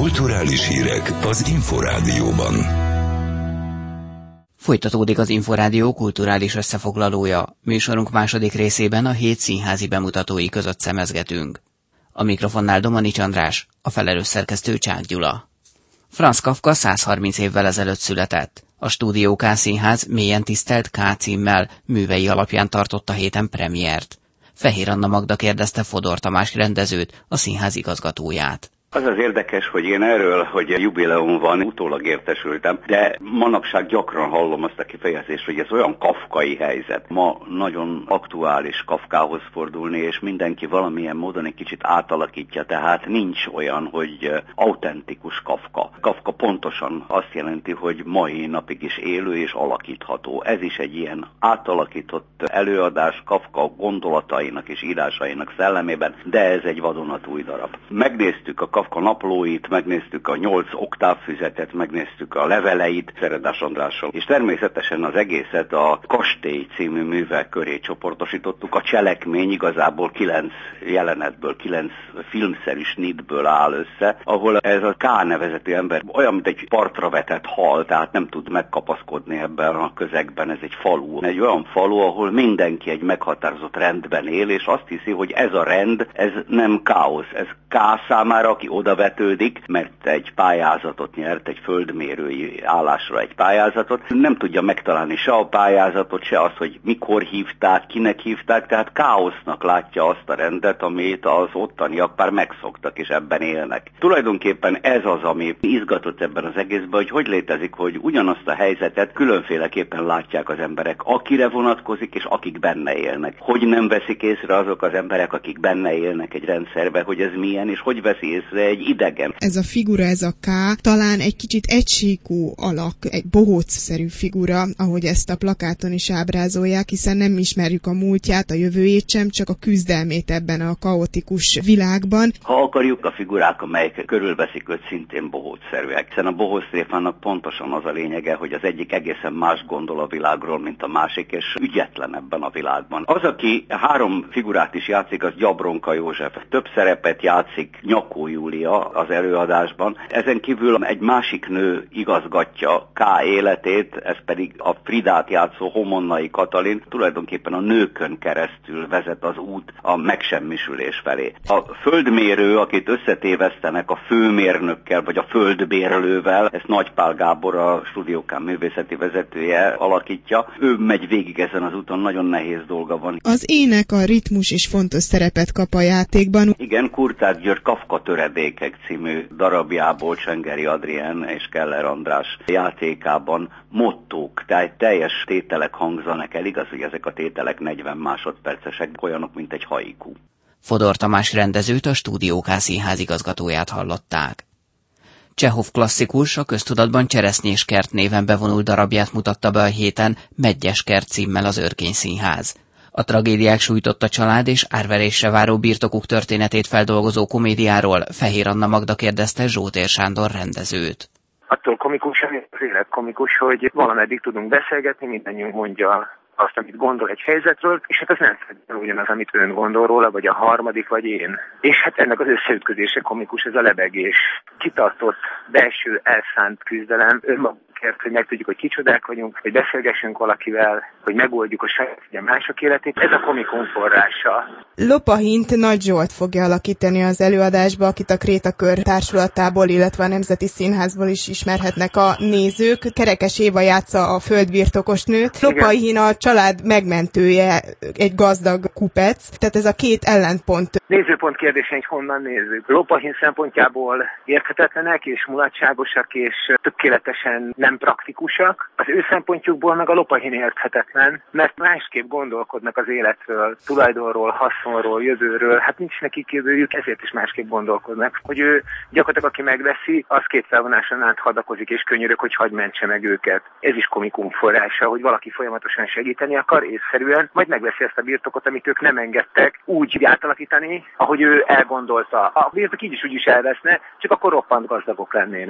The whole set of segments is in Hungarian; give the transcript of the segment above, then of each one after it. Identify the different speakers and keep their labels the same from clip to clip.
Speaker 1: Kulturális hírek az Inforádióban.
Speaker 2: Folytatódik az Inforádió kulturális összefoglalója. Műsorunk második részében a 7 színházi bemutatói között szemezgetünk. A mikrofonnál Domanics András, a felelős szerkesztő Csák Gyula. Franz Kafka 130 évvel ezelőtt született. A Stúdió K Színház mélyen tisztelt K címmel művei alapján tartott a héten premiért. Fehér Anna Magda kérdezte Fodor Tamás rendezőt, a színház igazgatóját.
Speaker 3: Az az érdekes, hogy én erről, hogy jubileum van, utólag értesültem, de manapság gyakran hallom azt a kifejezést, hogy ez olyan kafkai helyzet. Ma nagyon aktuális Kafkához fordulni, és mindenki valamilyen módon egy kicsit átalakítja, tehát nincs olyan, hogy autentikus Kafka. Kafka pontosan azt jelenti, hogy mai napig is élő és alakítható. Ez is egy ilyen átalakított előadás Kafka gondolatainak és írásainak szellemében, de ez egy vadonatúj darab. Megnéztük a Kafka naplóit, megnéztük a 8 oktávfüzetet, megnéztük a leveleit Szeredás Andrással, és természetesen az egészet a Kastély című művel köré csoportosítottuk. A cselekmény igazából 9 jelenetből, 9 filmszerű snitből áll össze, ahol ez a K nevezetű ember olyan, mint egy partra vetett hal, tehát nem tud megkapaszkodni ebben a közegben, ez egy falu. Egy olyan falu, ahol mindenki egy meghatározott rendben él, és azt hiszi, hogy ez a rend, ez nem káosz, ez K számára, aki oda vetődik, mert egy pályázatot nyert, egy földmérői állásra egy pályázatot, nem tudja megtalálni se a pályázatot, se azt, hogy mikor hívták, kinek hívták, tehát káosznak látja azt a rendet, amit az ottaniak már megszoktak, és ebben élnek. Tulajdonképpen ez az, ami izgatott ebben az egészben, hogy létezik, hogy ugyanazt a helyzetet különféleképpen látják az emberek, akire vonatkozik, és akik benne élnek. Hogy nem veszik észre azok az emberek, akik benne élnek egy rendszerbe, hogy ez milyen, és hogy veszi észre egy idegen.
Speaker 4: Ez a figura, ez a K, talán egy kicsit egysíkú alak, egy bohóc-szerű figura, ahogy ezt a plakáton is ábrázolják, hiszen nem ismerjük a múltját, a jövőjét sem, csak a küzdelmét ebben a kaotikus világban.
Speaker 3: Ha akarjuk, a figurák, amelyek körülveszik őt, szintén bohóc-szerűek, hiszen a Bohóc Stréfánnak pontosan az a lényege, hogy az egyik egészen más gondol a világról, mint a másik, és ügyetlen ebben a világban. Az, aki 3 figurát is játszik, az Gyabronka József. Több szerepet játszik Nyakó Júlia az előadásban. Ezen kívül egy másik nő igazgatja K életét, ez pedig a Fridát játszó Homonnai Katalin. Tulajdonképpen a nőkön keresztül vezet az út a megsemmisülés felé. A földmérő, akit összetévesztenek a főmérnökkel, vagy a földbérlővel, ezt Nagy Pál Gábor, a Stúdió K művészeti vezetője alakítja. Ő megy végig ezen az úton, nagyon nehéz dolga van.
Speaker 4: Az ének, a ritmus is fontos szerepet kap a játékban.
Speaker 3: Igen, Kurtág György Kafka töredékek című darabjából Csengeri Adrien és Keller András játékában mottók, tehát teljes tételek hangzanak el. Igaz, hogy ezek a tételek 40 másodpercesek, olyanok, mint egy haiku.
Speaker 2: Fodor Tamás rendezőt, a Stúdió K Színház igazgatóját hallották. Csehov klasszikus, a köztudatban Cseresznyés kert néven bevonult darabját mutatta be a héten Medgyes kert címmel az Örkény Színház. A tragédiák sújtotta család és árverésre váró birtokuk történetét feldolgozó komédiáról Fehér Anna Magda kérdezte Zsótér Sándor rendezőt.
Speaker 5: Attól komikus, az élet komikus, hogy valameddig tudunk beszélgetni, mindannyiunk mondja azt, amit gondol egy helyzetről, és hát ez nem feltétlenül ugyanaz, amit ön gondol róla, vagy a harmadik, vagy én. És hát ennek az összeütközése komikus, ez a lebegés. Kitartott, belső, elszánt küzdelem, önmagunkért, hogy megtudjuk, hogy kicsodák vagyunk, hogy beszélgessünk valakivel, hogy megoldjuk a saját mások életét. Ez a komikum forrása.
Speaker 4: Lopahint Nagy Zsolt fogja alakítani az előadásba, akit a Krétakör társulatából, illetve a Nemzeti Színházból is ismerhetnek a nézők. Kerekes Éva játsza a földbirtokosnőt. Lopahin a család megmentője, egy gazdag kupec, tehát ez a két ellenpont.
Speaker 5: Nézőpont kérdése, hogy honnan nézzük. Lopahin szempontjából érthetetlenek és mulatságosak és tökéletesen nem praktikusak. Az ő szempontjukból meg a Lopahin érthetetlen, mert másképp gondolkodnak az életről, tulajdonról, haszonról, jövőről. Hát nincs nekik jövőjük, ezért is másképp gondolkodnak. Hogy ő gyakorlatilag, aki megveszi, az két felvonáson át hadakozik és könyörög, hogy hadd mentse meg őket. Ez is komikum forrása, hogy valaki folyamatosan segíteni akar észszerűen, majd megveszi ezt a birtokot, amit ők nem engedtek úgy átalakítani, ahogy ő elgondolta. A birtok így is úgy is elveszne, csak akkor roppant gazdagok lennének.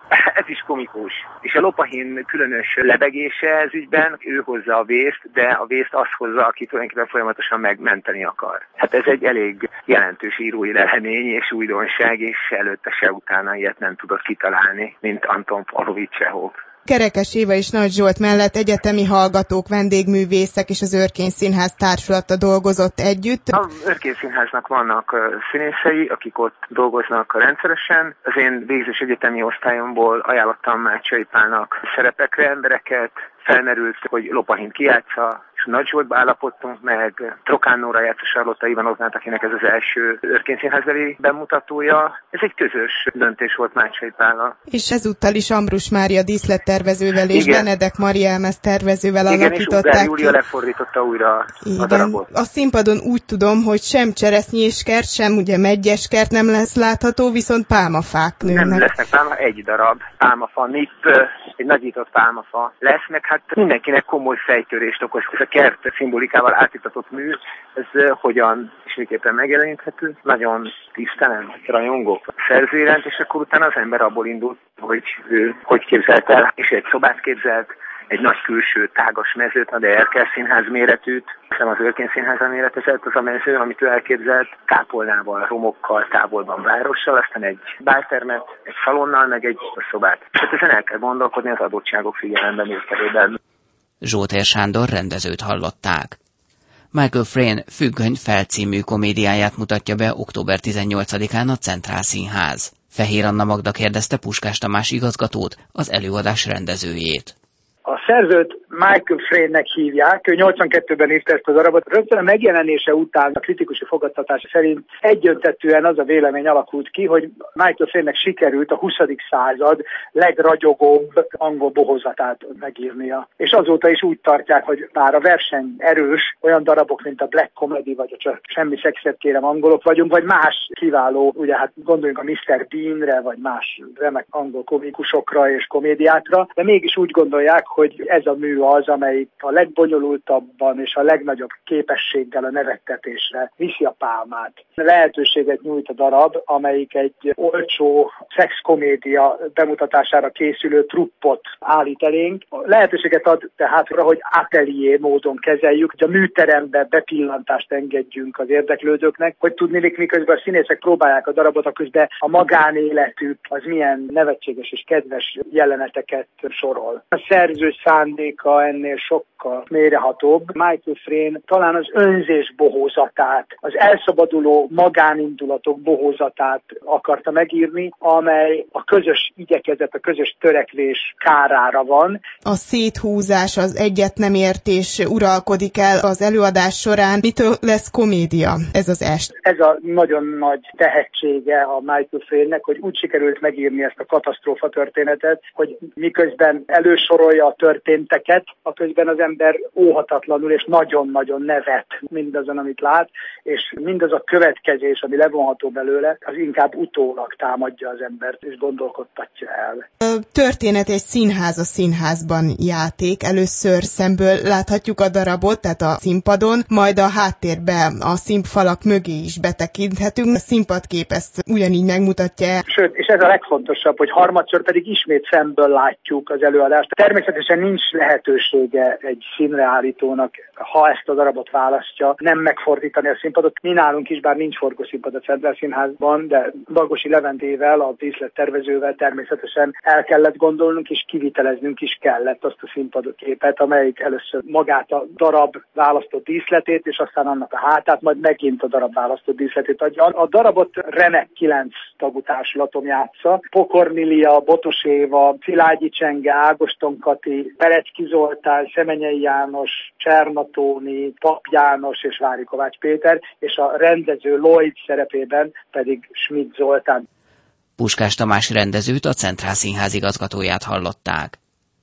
Speaker 5: Ez is komikus. És a Lopahin különös lebegése ez ügyben, ő hozza a vészt, de a vészt azt hozza, aki tulajdonképpen folyamatosan megmenteni akar. Hát ez egy elég jelentős írói lelemény és újdonság, és előtte se utána ilyet nem tudott kitalálni, mint Anton Pavlovics Csehov.
Speaker 4: Kerekes Éva és Nagy Zsolt mellett egyetemi hallgatók, vendégművészek és az Örkény Színház társulata dolgozott együtt.
Speaker 5: Az Örkény Színháznak vannak színészei, akik ott dolgoznak rendszeresen. Az én végzős egyetemi osztályomból ajánlottam Mácsai Pálnak szerepekre embereket. Felmerült, hogy Lopahint kijátsza, és Nagy Zsoltba állapodtunk meg, Trokán Nóra játsza Sarlotta Ivanovnát, akinek ez az első Örkény Színházbeli bemutatója. Ez egy közös döntés volt Mácsai Pállal.
Speaker 4: És ezúttal is Ambrus Mária díszlettervezővel és Benedek Maria Elmez tervezővel alakították.
Speaker 5: Igen, és Ugár Júlia lefordította újra a darabot.
Speaker 4: A színpadon úgy tudom, hogy sem cseresznyéskert, sem ugye meggyeskert nem lesz látható, viszont pálmafák nőnek.
Speaker 5: Nem lesznek pálma, egy darab pálmafa, egy nagyított pálmafa lesz, meg hát mindenkinek komoly fejtörést okoz. Ez a kert szimbolikával átítatott mű, ez hogyan és miképpen megjeleníthető. Nagyon tisztelen, rajongók a szerző iránt, és akkor utána az ember abból indult, hogy ő hogy képzelt el, és egy szobát képzelt, egy nagy külső tágas mezőt, de Erkel Színház méretűt, hiszen az Örkény Színház méretezett az a mező, amit ő elképzelt, kápolnával, romokkal, távolban várossal, aztán egy báltermet, egy szalonnal, meg egy szobát. Tehát ezen el kell gondolkodni az adottságok figyelemben vételében.
Speaker 2: Zsótér Sándor rendezőt hallották. Michael Frayn Függöny felcímű komédiáját mutatja be október 18-án a Centrál Színház. Fehér Anna Magda kérdezte Puskás Tamás igazgatót, az előadás rendezőjét.
Speaker 6: A szerzőt Michael Fraynnek hívják, ő 82-ben írta ezt a darabot. Rögtön a megjelenése után a kritikusi fogadtatás szerint egyöntetűen az a vélemény alakult ki, hogy Michael Fraynnek sikerült a 20. század legragyogóbb angol bohózatát megírnia. És azóta is úgy tartják, hogy bár a verseny erős, olyan darabok, mint a Black Comedy, vagy a Csak semmi szexet kérem angolok vagyunk, vagy más kiváló, ugye hát gondoljunk a Mr. Beanre, vagy más remek angol komikusokra és komédiákra, de mégis úgy gondolják, hogy ez a mű az, amelyik a legbonyolultabban és a legnagyobb képességgel a nevettetésre viszi a pálmát. Lehetőséget nyújt a darab, amelyik egy olcsó szexkomédia bemutatására készülő truppot állít elénk. Lehetőséget ad tehát arra, hogy atelier módon kezeljük, hogy a műterembe bepillantást engedjünk az érdeklődőknek, hogy tudniillik, miközben a színészek próbálják a darabot, közben a magánéletük az milyen nevetséges és kedves jeleneteket sorol. A szerző szándéka ennél sokkal mélyrehatóbb. Michael Frayn talán az önzés bohózatát, az elszabaduló magánindulatok bohózatát akarta megírni, amely a közös igyekezet, a közös törekvés kárára van.
Speaker 4: A széthúzás, az egyet nem értés uralkodik el az előadás során. Mitől lesz komédia ez az est?
Speaker 6: Ez a nagyon nagy tehetsége a Michael Fraynnek, hogy úgy sikerült megírni ezt a katasztrófa történetet, hogy miközben elősorolja a történteket, aközben az ember óhatatlanul és nagyon-nagyon nevet mindazon, amit lát, és mindaz a következés, ami levonható belőle, az inkább utólag támadja az embert, és gondolkodtatja el.
Speaker 4: A történet egy színház a színházban játék. Először szemből láthatjuk a darabot, tehát a színpadon, majd a háttérbe, a színfalak mögé is betekinthetünk. A színpadkép ezt ugyanígy megmutatja.
Speaker 6: Sőt, és ez a legfontosabb, hogy harmadszor pedig ismét szemből látjuk az előadást. Természetesen nincs lehetősége egy színreállítónak, ha ezt a darabot választja, nem megfordítani a színpadot. Mi nálunk is, bár nincs forgószínpad a Centrál Színházban, de Bagosi Leventével, a díszlettervezővel természetesen el kellett gondolnunk, és kiviteleznünk is kellett azt a színpadképet, amelyik először magát a darab választott díszletét, és aztán annak a hátát, majd megint a darab választott díszletét adja. A darabot remek 9 tagú társulatom játsza. Pokornilia, Botos Éva, Szilágyi Csenge, Ágoston Kati, Perecki Zoltán, Semenyei János, Csernatóni, Pap János és Vári Kovács Péter, és a rendező Lloyd szerepében pedig Schmidt Zoltán.
Speaker 2: Puskás Tamás rendezőt, a Centrál Színház igazgatóját hallották.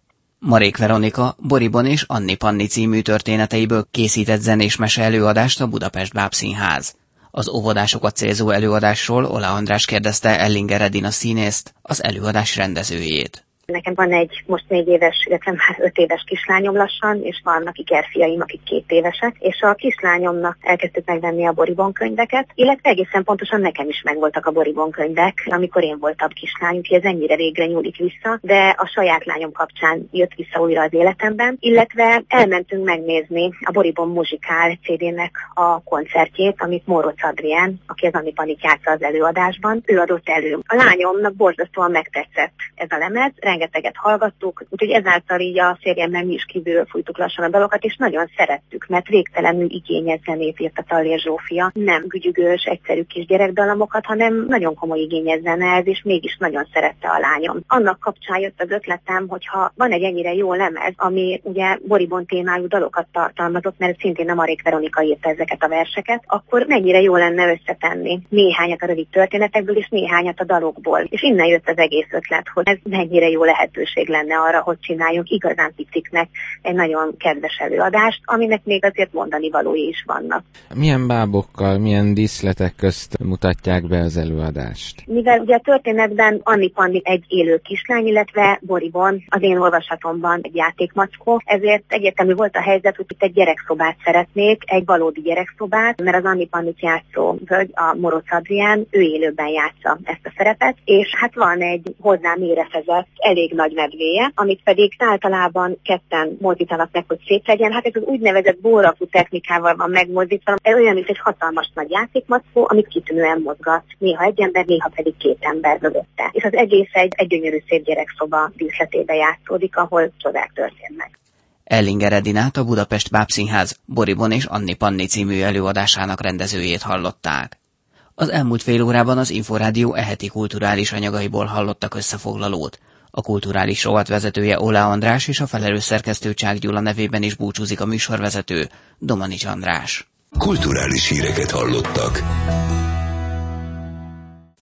Speaker 2: Marék Veronika Boribon és Anni Panni című történeteiből készített zenés mese előadást a Budapest Bábszínház. Az óvodásokat célzó előadásról Ola András kérdezte Ellinger Edina színészt, az előadás rendezőjét.
Speaker 7: Nekem van most 4 éves, illetve már 5 éves kislányom lassan, és vannak ikerfiaim, akik 2 évesek, és a kislányomnak elkezdtük megvenni a Boribon könyveket, illetve egészen pontosan nekem is megvoltak a Boribon könyvek, amikor én voltam kislány, úgyhogy ez ennyire régre nyúlik vissza, de a saját lányom kapcsán jött vissza újra az életemben, illetve elmentünk megnézni a Boribon Muzsikál CD-nek a koncertjét, amit Mórocz Adrián, aki az Anni Pannit játsza az előadásban, ő adott elő. A lányomnak borzasztóan megtetszett ez a lemez, rengeteget hallgattuk, úgyhogy ezáltal így a férjemmel mi is kívülről fújtuk lassan a dalokat, és nagyon szerettük, mert végtelenül igényes zenét írt a Tallér Zsófia. Nem gügyügős, egyszerű kis gyerekdalamokat, hanem nagyon komoly igényes zene ez, és mégis nagyon szerette a lányom. Annak kapcsán jött az ötletem, hogyha van egy ennyire jó lemez, ami ugye Boribon témájú dalokat tartalmazott, mert szintén nem Marék Veronika írta ezeket a verseket, akkor mennyire jó lenne összetenni néhányat a rövid történetekből, és néhányat a dalokból. És innen jött az egész ötlet, hogy ez mennyire jó lehetőség lenne arra, hogy csináljunk igazán piciknek egy nagyon kedves előadást, aminek még azért mondani valói is vannak.
Speaker 8: Milyen bábokkal, milyen díszletek közt mutatják be az előadást?
Speaker 7: Mivel ugye a történetben Anni Panni egy élő kislány, illetve Boribon az én olvasatomban egy játékmackó, ezért egyértelmű volt a helyzet, hogy itt egy gyerekszobát szeretnék, egy valódi gyerekszobát, mert az Anni Pannit játszó hölgy, a Mórocz Adrián, ő élőben játsza ezt a szerepet, és hát van egy hozzám érefezett, elég nagy medvéje, amit pedig általában ketten mozdítanak meg, hogy szép legyen. Hát ez az úgynevezett bórakú technikával van megmozdítva, olyan, mint egy hatalmas nagy játékmackó, amit kitűnően mozgat. Néha egy ember, néha pedig 2 ember mögötte. És az egész egy gyönyörű szép gyerekszoba díszletébe játszódik, ahol csodák történnek.
Speaker 2: Ellinger Edinát, a Budapest Bábszínház Boribon és Anni Panni című előadásának rendezőjét hallották. Az elmúlt fél órában az Inforádió eheti kulturális anyagaiból hallottak összefoglalót. A kulturális rovatvezetője Oláh András és a felelős szerkesztő Csák Gyula nevében is búcsúzik a műsorvezető, Domanics András.
Speaker 1: Kulturális híreket hallottak.